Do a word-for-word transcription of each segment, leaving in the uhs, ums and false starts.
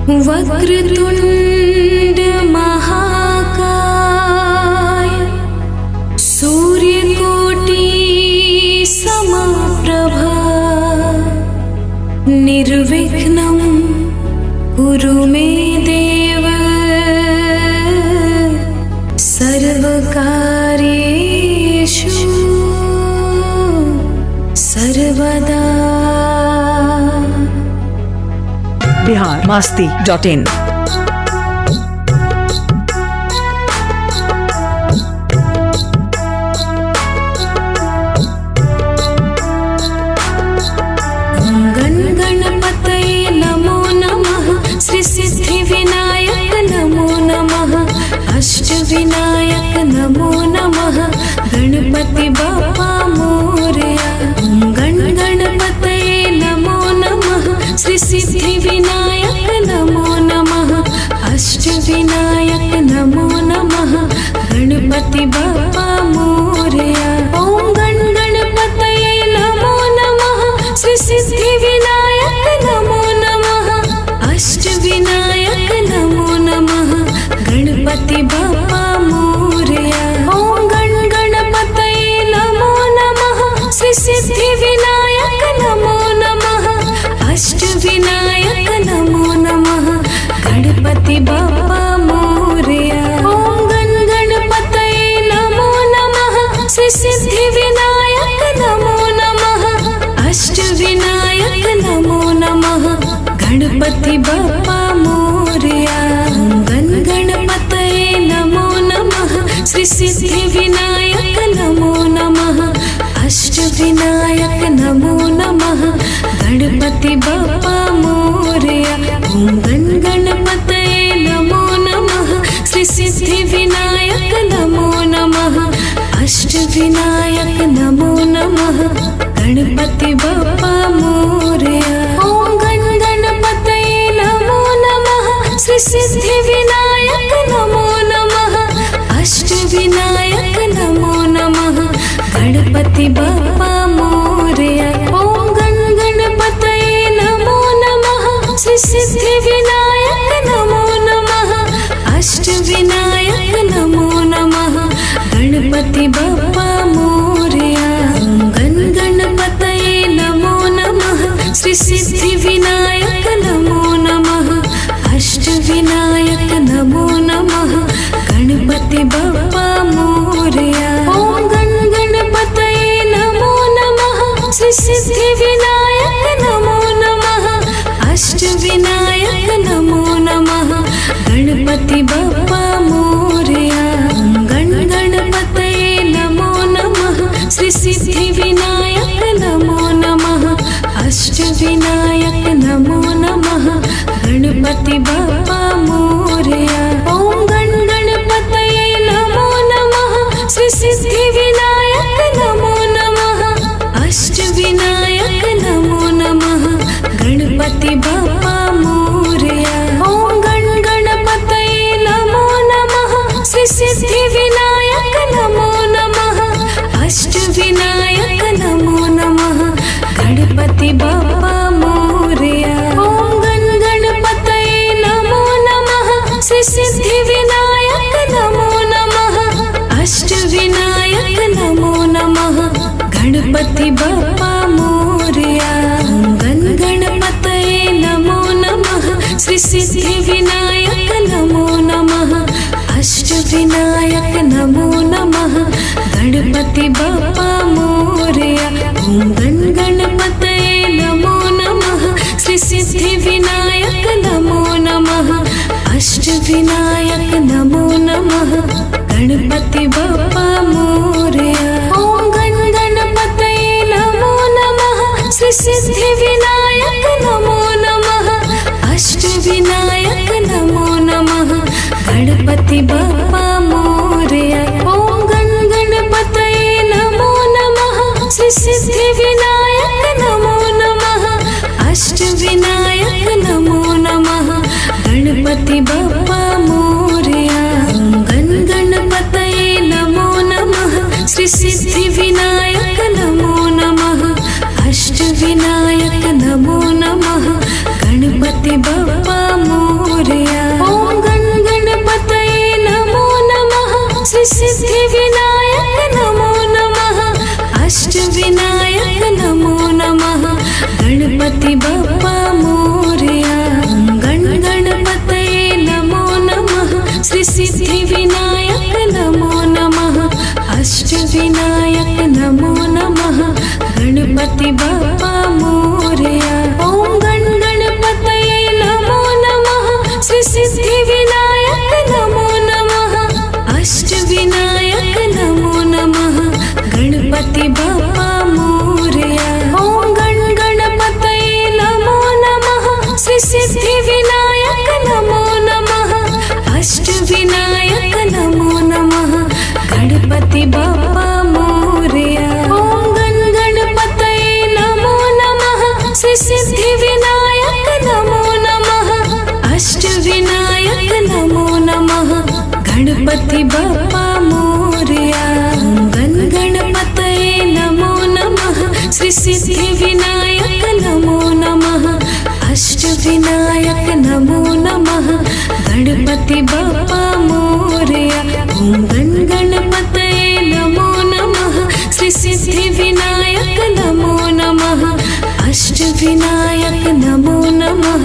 वक्रतुंड महाकाय सूर्यकोटि समप्रभा निर्विघ्नं कुरु मे देव सर्वकार्येषु सर्वदा। बिहार मस्ती डॉट इन। गण गणपतये नमो नमः, श्री सिद्धि विनायक नमो नमः, अष्ट विनायक नमो नमः, गणपति बप्पा मोरया। गण गणपतये नमो नमः, श्री सिद्धि विनायक नमो नमः, अष्ट विनायक नमो नमः, गणपति बप्पा मोरया। ओम गण गणपतये नमो नमः, श्री सिद्धि विनायक नमो नमः, अष्ट विनायक नमो नमः, गणपति बप्पा मोरया। ओम गण गणपतये नमो नमः, श्री सिद्धि विनायक नमो नमः, अष्ट विनायक नमो नमः, गणपति बप्पा मोरया। ओम गण गणपतये नमो नमः, श्री सिद्धि विनायक नमो नमः, अष्ट विनायक नमो नमः, गणपति बप्पा मोरया। गण गणपतये नमो नमः, श्री सिद्धि विनायक नमो नमः, अष्ट विनायक नमो नमः, गणपति बप्पा मोरया। ओम गण गणपतये नमो नमः, श्री सिद्धि विनायक नमो नमः, अष्ट विनायक नमो नमः, गणपति बप्पा मोरया। ओम गण गणपतये नमो नमः, श्री सिद्धि विनायक नमो नमः, अष्ट विनायक नमो नमः, गणपति बप्पा मोरया। ओम गण गणपतये नमो नमः, श्री सिद्धि विनायक नमो नमः, अष्ट विनायक नमो नमः, गणपति बप्पा मोरया। गण गणपतये नमो नमः, श्री सिद्धि विनायक नमो नमः, अष्ट विनायक नमो नमः, गणपति बप्पा मोरया। ओम गण गणपतये नमो नमः, श्री सिद्धि विनायक नमो नमः, अष्ट विनायक नमो नमः, गणपति बप्पा मोरया। गण गणपतये नमो नमः, श्री सिद्धि विनायक नमो नमः, अष्ट विनायक नमो नमः, गणपति बप्पा मोरया। ओम गण गणपतये नमो नमः, श्री सिद्धि विनायक नमो नमः, अष्ट विनायक नमो नमः, गणपति बप्पा मोरया। ओम गण गणपतये नमो नमः, श्री सिद्धि विनायक नमो नमः, अष्ट विनायक नमो नमः, गणपति बप्पा मोरया। ओम गण गणपतये नमो नमः, श्री सिद्धि विनायक नमो नमः, अष्ट विनायक नमो नमः, गणपति बप्पा मोरया। गण गणपतये नमो नमः, श्री सिद्धि विनायक नमो नमः, अष्ट विनायक नमो नमः, गणपति बप्पा मोरया। ओम गण गणपतये नमो नमः, श्री सिद्धि विनायक नमो नमः, अष्ट विनायक नमो नमः, गणपति बप्पा मोरया। ओम गण गणपतये नमो नमः, श्री सिद्धि विनायक नमो नमः, अष्ट विनायक नमो नमः, गणपति बप्पा मोरया। ओम गण गणपतये नमो नमः, श्री सिद्धि विनायक नमो नमः, अष्ट विनायक नमो नमः, गणपति बप्पा मोरया। गण गणपतये नमो नमः, श्री सिद्धि विनायक नमो नमः, अष्ट विनायक नमो नमः, गणपति बप्पा मोरया। गणपति बप्पा मोरया। गण गणपतये नमो नमः। श्री सिद्धि विनायक नमो नमः। अष्ट विनायक नमो नमः। गणपति बप्पा मोरया। ओम गण गणपतये नमो नमः। श्री सिद्धि विनायक नमो नमः। अष्ट विनायक नमो नमः। गणपति बप्पा मोरया। ओम गण गणपतये नमो नमः। श्री सिद्धि विनायक नमो नमः। अष्ट विनायक नमो नमः। गणपति बप्पा मोरया। ओम गण गणपतये नमो नमः। श्री सिद्धि विनायक नमो नमः। अष्ट विनायक नमो नमः। गणपति बप्पा मोरया। गण गणपतये नमो नमः। श्री सिद्धि विनायक नमो नमः। अष्ट विनायक नमो नमः। गणपति बप्पा मोरया। ओम गण गणपतये नमो नमः। श्री सिद्धि विनायक नमो नमः। अष्ट विनायक नमो नमः।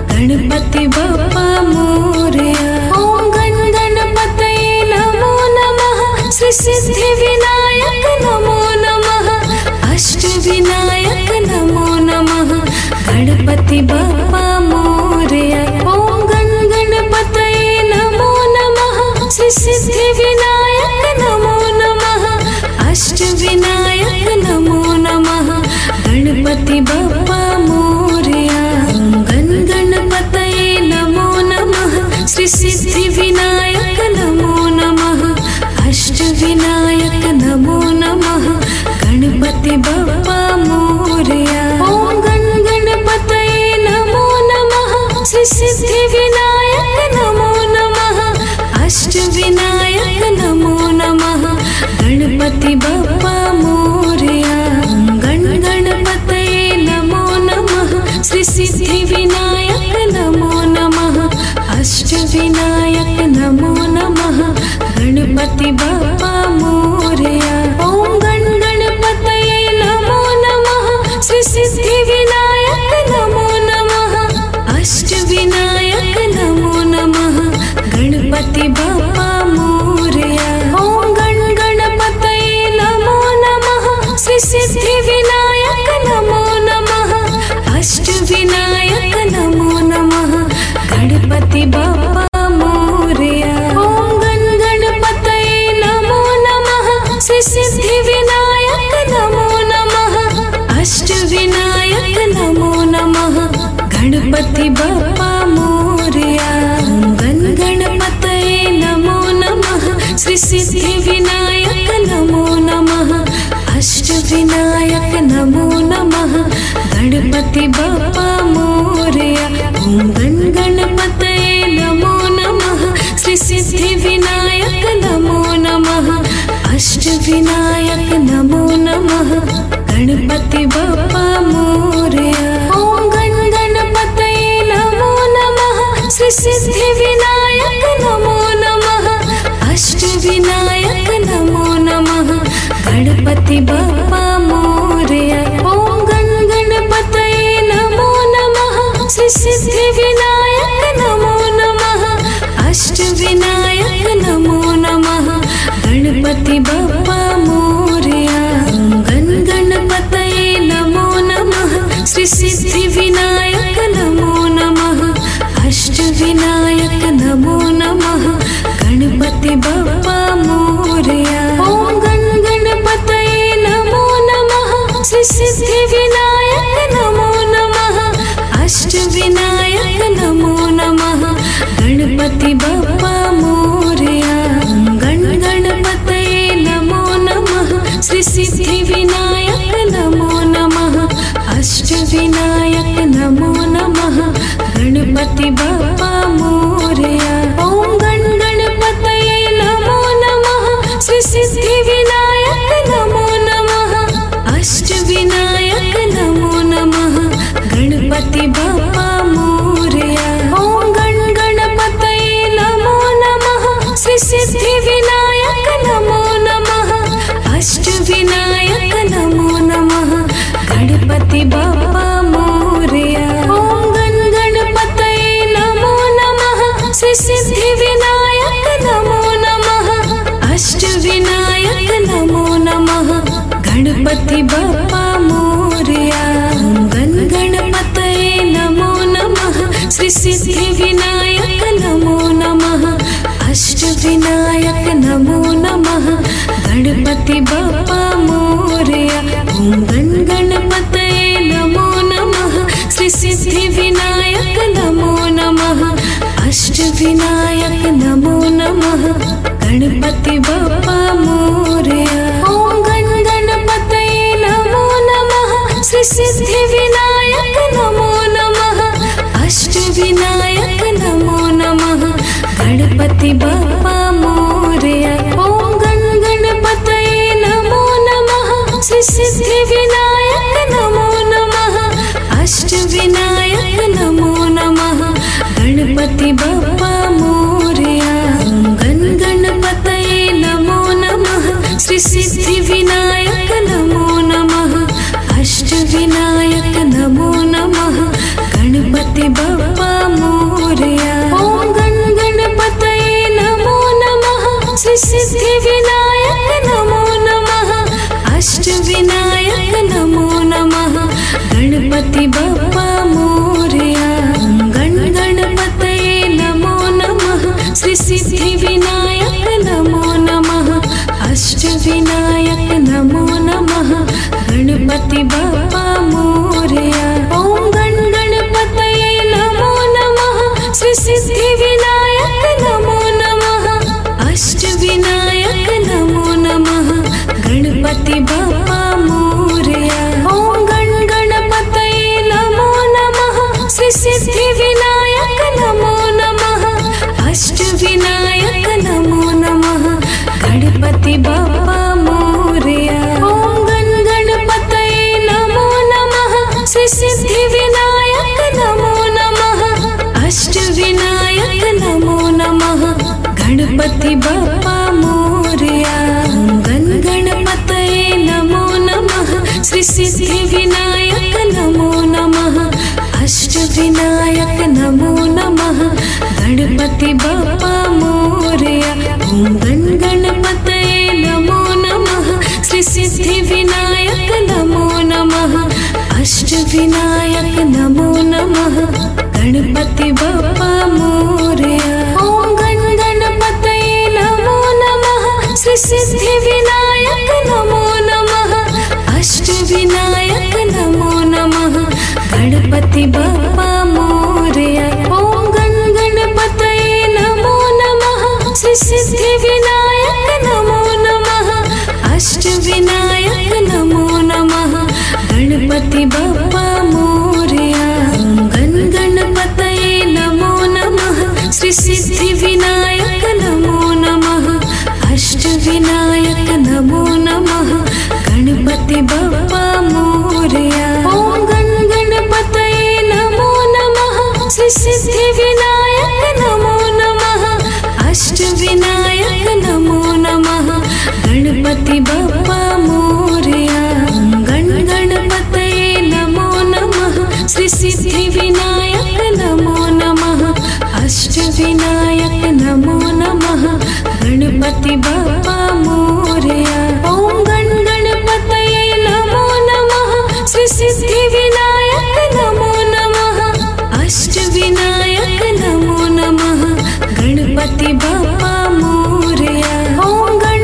गणपति बप्पा मोरया। ओम गण गणपतये नमो नमः। श्री सिद्धि विनायक नमो नमः। अष्ट विनायक नमो नमः। गणपति बप्पा मोरया। ओम गण गणपतये नमो नमः। श्री सिद्धि विनायक नमो नमः। अष्ट विनायक नमो नमः। गणपति बप्पा मोरया। गण गणपतये नमो नमः। श्री सिद्धि विनायक नमो नमः। अष्ट विनायक नमो नमः। गणपति बप्पा मोरया। ओम गण गणपतये नमो नमः। श्री सिद्धि विनायक नमो नमः। अष्ट विनायक नमो नमः। गणपति बप्पा मोरया। गण गणपतये नमो नमः। श्री सिद्धि विनायक नमो नमः। अष्ट विनायक नमो नमः। गणपति बप्पा मोरया। ओम गण गणपतये नमो नमः। श्री सिद्धि विनायक नमो नमः। अष्ट विनायक नमो नमः। गणपति बप्पा मोरया। ओम गण गणपतये नमो नमः। श्री सिद्धि विनायक नमो नमः। अष्ट विनायक नमो नमः। गणपति बप्पा मोरया। ओम गण गणपतये नमो नमः। श्री सिद्धि विनायक नमो नमः। अष्ट विनायक नमो नमः। गणपति बप्पा मोरया। गण गणपतये नमो नमः। श्री सिद्धि विनायक नमो नमः। अष्ट विनायक नमो नमः। गणपति बप्पा मोरया। ओम गण गणपतये नमो नमः। श्री सिद्धि विनायक नमो नमः। अष्ट विनायक नमो नमः। गणपति बप्पा मोरया। ओम गण गणपतये नमो नमः। श्री सिद्धि विनायक नमो नमः। अष्ट विनायक नमो नमः। गणपति बप्पा मोरया। ओम गण गणपतये नमो नमः। श्री सिद्धि विनायक नमो नमः। अष्ट विनायक नमो नमः। गणपति बप्पा मोरया। गण गणपतये नमो नमः। श्री सिद्धि विनायक नमो नमः। अष्ट विनायक नमो नमः। गणपति बप्पा मोरया। ओम गण गणपतये नमो नमः। श्री सिद्धि विनायक नमो नमः। अष्ट विनायक नमो नमः। गणपति बप्पा मोरया। गण गणपतये नमो नमः। श्री सिद्धि विनायक नमो नमः। अष्ट विनायक नमो नमः। गणपति बप्पा मोरया। ओम गण गणपतये नमो नमः। श्री सिद्धि विनायक नमो नमः। अष्ट विनायक नमो नमः। गणपति बप्पा मोरया। ओम गण गणपतये नमो नमः। श्री सिद्धि विनायक नमो नमः। अष्ट विनायक नमो नमः। गणपति बप्पा मोरया। गणपति बप्पा मोरया। गण गणपतये नमो नमः। श्री सिद्धि विनायक नमो नमः। अष्ट विनायक नमो नमः। गणपति बप्पा मोरया। ओम गण गणपतये नमो नमः। श्री सिद्धि विनायक नमो नमः। अष्ट विनायक नमो नमः। गणपति बप्पा मोरया। ओम गण गणपतये नमो नमः। श्री सिद्धि विनायक नमो नमः। अष्ट विनायक नमो नमः। गणपति बप्पा मोरया। ओम गण गणपतये नमो नमः। श्री सिद्धि विनायक नमो नमः। अष्ट विनायक नमो नमः। गणपति बप्पा मोरया। गण गणपतये नमो नमः। श्री सिद्धि विनायक नमो नमः। अष्ट विनायक नमो नमः। गणपति बप्पा मोरया। ओम गण गणपतये नमो नमः। श्री सिद्धि विनायक नमो नमः। अष्ट विनायक नमो नमः। गणपति बप्पा मोरया। गण गणपतये नमो नमः। श्री सिद्धि विनायक नमो नमः। अष्ट विनायक नमो नमः। गणपति बप्पा मोरया। ओम गण गणपतये नमो नमः। श्री सिद्धि विनायक नमो नमः। अष्ट विनायक नमो नमः। गणपति बप्पा मोरया। ओम गण गणपतये नमो नमः। श्री सिद्धि विनायक नमो नमः। अष्ट विनायक नमो नमः। गणपति बप्पा मोरया। ओम गण गणपतये नमो नमः। श्री सिद्धि विनायक नमो नमः। अष्ट विनायक नमो नमः। गणपति बप्पा मोरया। गण गणपतये नमो नमः। श्री सिद्धि विनायक नमो नमः। अष्ट विनायक नमो नमः। गणपति बप्पा मोरया। ओम गण गणपतये नमो नमः। श्री सिद्धि विनायक नमो नमः। अष्ट विनायक नमो नमः। गणपति बप्पा मोरया। ओम गण गणपतये नमो नमः। श्री सिद्धि विनायक नमो नमः। अष्ट विनायक नमो नमः। गणपति बप्पा मोरया। ओम गण गणपतये नमो नमः। श्री सिद्धि विनायक नमो नमः। अष्ट विनायक नमो नमः। गणपति बप्पा मोरया। गण गणपतये नमो नमः। श्री सिद्धि विनायक नमो नमः। अष्ट विनायक नमो नमः। गणपति बप्पा मोरया। ओम गण गणपतये नमो नमः। श्री सिद्धि विनायक नमो नमः। अष्ट विनायक नमो नमः। गणपति बप्पा मोरया। गण गणपतये नमो नमः। श्री सिद्धि विनायक नमो नमः। अष्ट विनायक नमो नमः। गणपति बप्पा मोरया। ओम गण गणपतये नमो नमः। श्री सिद्धि विनायक नमो नमः। अष्ट विनायक नमो नमः। गणपति बप्पा मोरया। ओम गण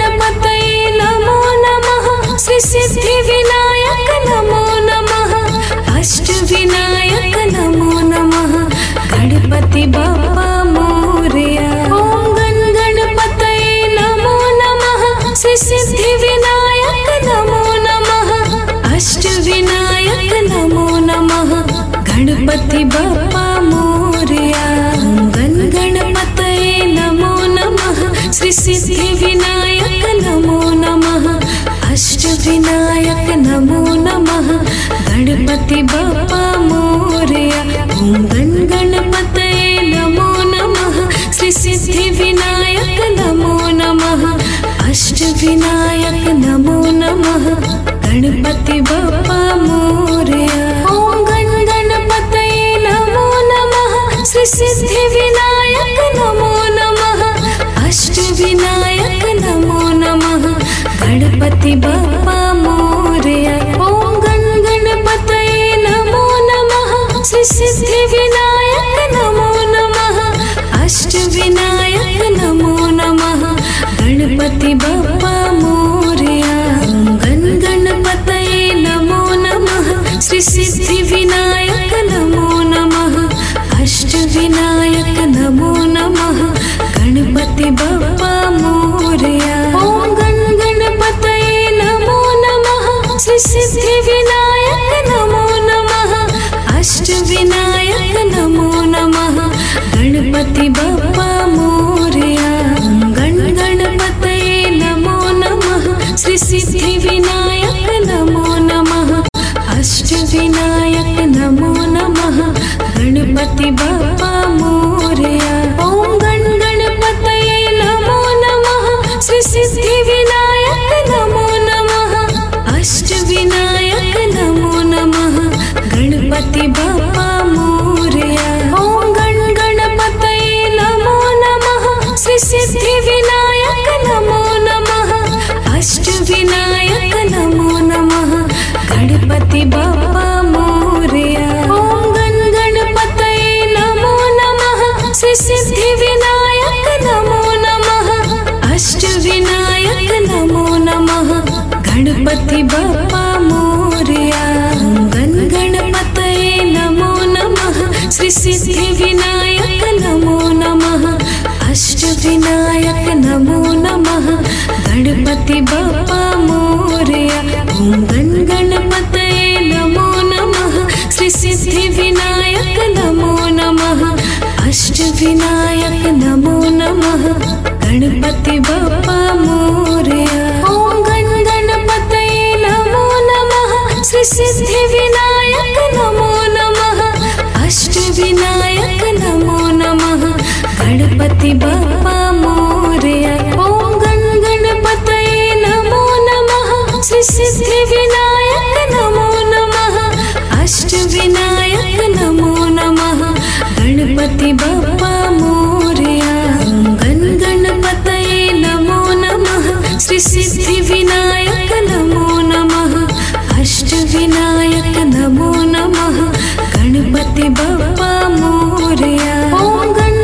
गणपतये नमो नमः। श्री सिद्धि विनायक नमो नमः। अष्ट विनायक नमो नमः। गणपति बप्पा मोरया। ओम गण गणपतये नमो नमः। श्री सिद्धि विनायक नमो नमः। अष्ट विनायक नमो नमः। गणपति बप्पा मोरया। गण गणपतये नमो नमः। श्री सिद्धि विनायक नमो नमः। अष्ट विनायक नमो नमः। गणपति बप्पा मोरया। ओम गण गणपतये नमो नमः। श्री सिद्धि विनायक नमो नमः। अष्ट विनायक नमो नमः। गणपति बप्पा मोरया। ओम गण गणपतये नमो नमः। श्री सिद्धि विनायक नमो नमः। अष्ट विनायक नमो नमः। गणपति बप्पा गणपति बप्पा मोरया। ओम गण गणपतये नमो नमः। श्री सिद्धि विनायक नमो नमः। अष्ट विनायक नमो नमः। गणपति बप्पा मोरया। ओम गण गणपतये नमो नमः। श्री सिद्धि विनायक नमो नमः। अष्ट विनायक नमो नमः। गणपति बप्पा मोरया। ओम गण गणपतये नमो नमः। श्री सिद्धि विनायक नमो नमः। अष्ट विनायक नमो नमः। गणपति बप्पा मोरया। ओम गण गणपतये नमो नमः। श्री सिद्धि विनायक नमो नमः। अष्ट विनायक नमो नमः। गणपति बप्पा मोरया। ओम गण गणपतये नमो नमः। श्री सिद्धि विनायक नमो नमः। अष्ट विनायक नमो नमः। गणपति बप्पा मोरया। ओम गण गणपतये नमो नमः। श्री सिद्धि विनायक नमो नमः। अष्ट विनायक नमो नमः। गणपति बप्पा मोरया। ओम गण गणपतये नमो नमः। श्री सिद्धि विनायक नमो नमः। अष्ट विनायक नमो नमः। गणपति बप्पा मोरया। ओम गण गणपतये नमो नमः। श्री सिद्धि विनायक नमो नमः। अष्ट विनायक नमो नमः। गणपति बप्पा मोरया। ओम गण गणपतये नमो नमः। श्री सिद्धि विनायक नमो नमः। अष्ट विनायक नमो नमः। गणपति बप्पा मोरया। ओम गण गणपतये नमो नमः। श्री सिद्धि विनायक नमो नमः। अष्ट विनायक नमो नमः। गणपति बप्पा मोरया। ओम गण गणपतये नमो नमः। श्री सिद्धि विनायक नमो नमः। अष्ट विनायक नमो नमः। गणपति बप्पा मोरया। ओम गण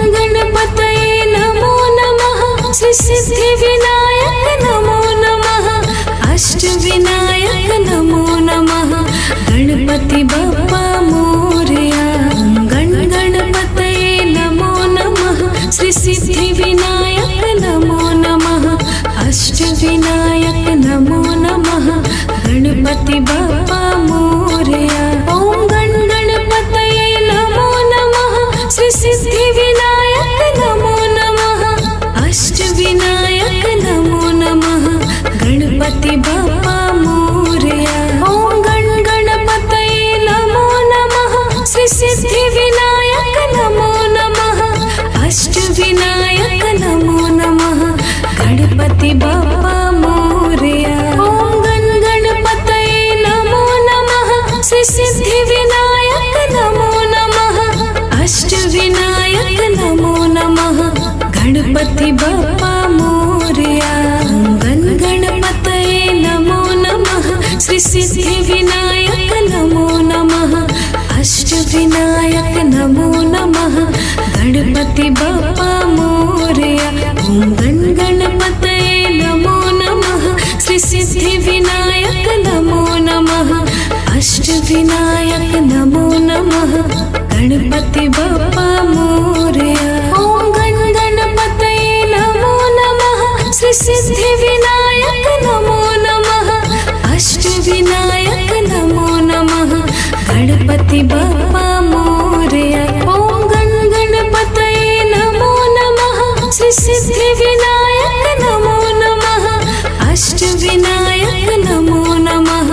गणपतये नमो नमः। श्री सिद्धि विनायक नमो नमः। अष्ट विनायक नमो नमः। गणपति बप्पा मोरया। ओम गण गणपतये नमो नमः। श्री सिद्धि विनायक नमो नमः। अष्ट विनायक नमो नमः। गणपति बप्पा मोरया। ओम गण गणपतये नमो नमः। श्री सिद्धि विनायक नमो नमः। अष्ट विनायक नमो नमः। गणपति बप्पा मोरया। ओम गण गणपतये नमो नमः। श्री सिद्धि विनायक नमो नमः। अष्ट विनायक नमो नमः। गणपति बप्पा मोरया। ओम गण गणपतये नमो नमः। श्री सिद्धि विनायक नमो नमः। अष्ट विनायक नमो नमः। गणपति बप्पा मोरया। ओम गण गणपतये नमो नमः। श्री सिद्धि विनायक नमो नमः। अष्ट विनायक नमो नमः। गणपति बप्पा मोरया। ओम गण गणपतये नमो नमः। श्री सिद्धि विनायक नमो नमः। अष्ट विनायक नमो नमः। गणपति बप्पा मोरया। ओम गण गणपतये नमो नमः। श्री सिद्धि विनायक नमो नमः। अष्ट विनायक नमो नमः। गणपति बप्पा मोरया। ओम गण गणपतये नमो नमः। श्री सिद्धि विनायक नमो नमः। अष्ट विनायक नमो नमः।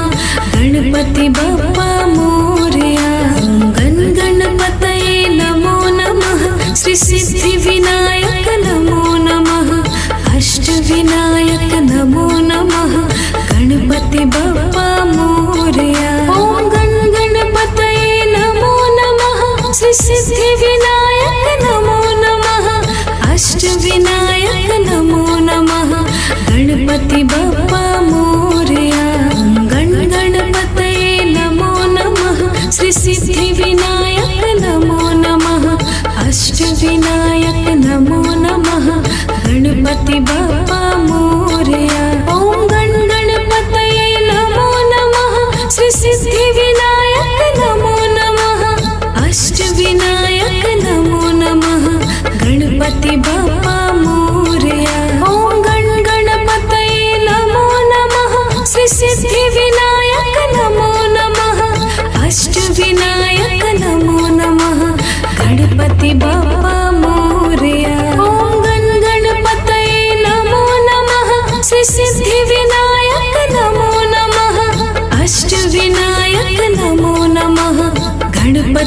गणपति बप्पा मोरया। ओम गण गणपतये नमो नमः। श्री सिद्धि विनायक नमो नमः। अष्ट विनायक नमो नमः। गणपति बप्पा मोरया। ओम गण गणपतये नमो नमः। श्री सिद्धि विनायक नमो नमः। अष्ट विनायक नमो नमः। गणपति बप्पा मोरया। ओम गण गणपतये नमो नमः। श्री सिद्धि विनायक नमो नमः। अष्ट विनायक नमो नमः। गणपति बप्पा मोरया।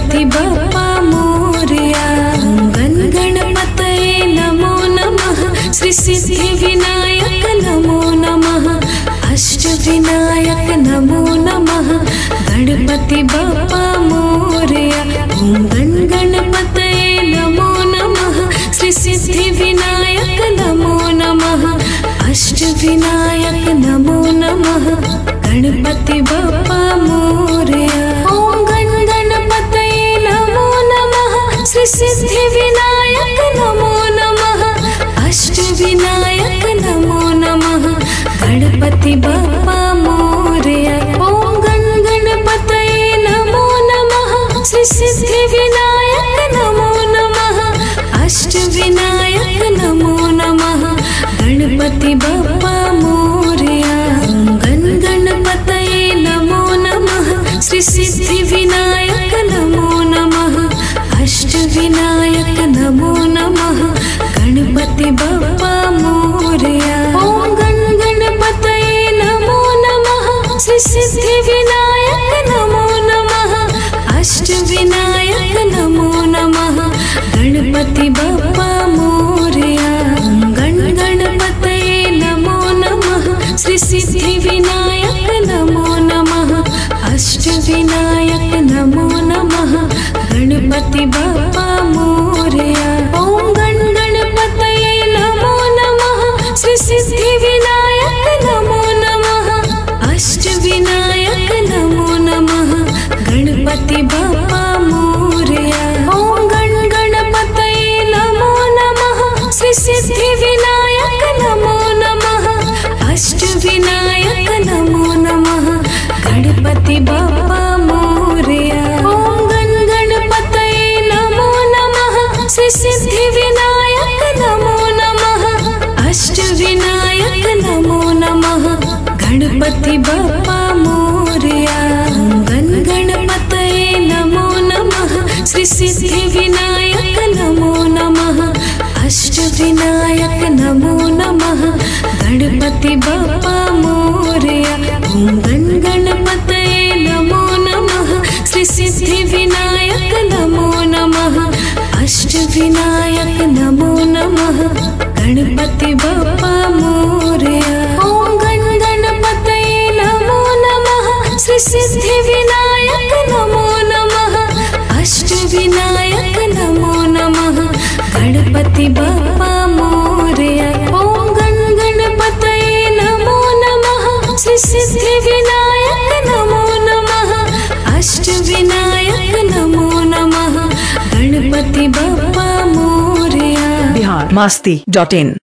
गणपति बप्पा मोरया। गण गणपतये नमो नमः। श्री सिद्धि विनायक नमो नमः। अष्ट विनायक नमो नमः। गणपति बप्पा मोरया। ओम गण गणपतये नमो नमः। श्री सिद्धि विनायक नमो नमः। अष्ट विनायक नमो नमः। गणपति बप्पा मोरया। ओम गण गणपतये नमो नमः। श्री सिद्धि विनायक नमो नमः। अष्ट विनायक नमो नमः। गणपति बप्पा मोरया। ओम गण गणपतये नमो नमः। श्री सिद्धि विनायक नमो नमः। अष्ट विनायक नमो नमः। गणपति बप्पा मोरया। गण गणपतये नमो नमः। श्री सिद्धि विनायक नमो नमः। अष्ट विनायक नमो नमः। गणपति बप्पा मोरया। ओम गण गणपतये नमो नमः। श्री सिद्धि विनायक नमो नमः। अष्ट विनायक नमो नमः। गणपति बप्पा मोरया। गण गणपतये नमो नमः। श्री सिद्धि विनायक नमो नमः। अष्ट विनायक नमो नमः। गणपति बप्पा मोरया। ओम गण गणपतये नमो नमः। श्री सिद्धि विनायक नमो नमः। अष्ट विनायक नमो नमः। गणपति बप्पा मोरया। ओम गण गणपतये नमो नमः। श्री सिद्धि विनायक नमो नमः। अष्ट विनायक नमो नमः। गणपति बप्पा मोरया। ओम गण गणपतये नमो नमः। श्री सिद्धि विनायक नमो नमः। अष्ट विनायक नमो नमः। गणपति बप्पा मोरया। गण गणपतये नमो नमः। श्री सिद्धि विनायक नमो नमः। अष्ट विनायक नमो नमः। गणपति बप्पा मोरया। ओम गण गणपतये नमो नमः। श्री सिद्धि विनायक नमो नमः। अष्ट विनायक नमो नमः। गणपति बप्पा मोरया। ओम गण गणपतये नमो नमः। श्री सिद्धि विनायक नमो नमः। अष्ट विनायक नमो नमः। गणपति बप्पा मोरया। ओम गण गणपतये नमो नमः। श्री सिद्धि विनायक नमो नमः। अष्ट विनायक नमो नमः। गणपति बप्पा मोरया। बिहार मस्ती डॉट इन।